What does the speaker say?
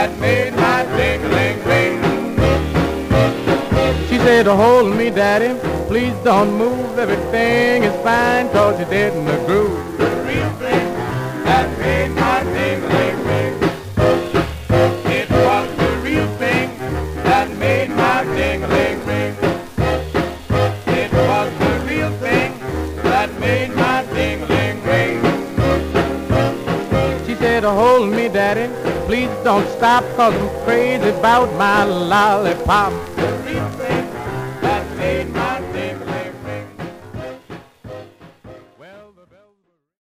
that made my ding-a-ling-ling. She said, hold me, Daddy, please don't move. Everything is fine, 'cause you didn't groove. The real thing that made my ding-a-ling-ling. It was the real thing that made my ding-a-ling-ling. It was the real thing that made my ding-a-ling-ling. She said, hold me, Daddy, please don't stop, 'cause I'm crazy about my lollipop.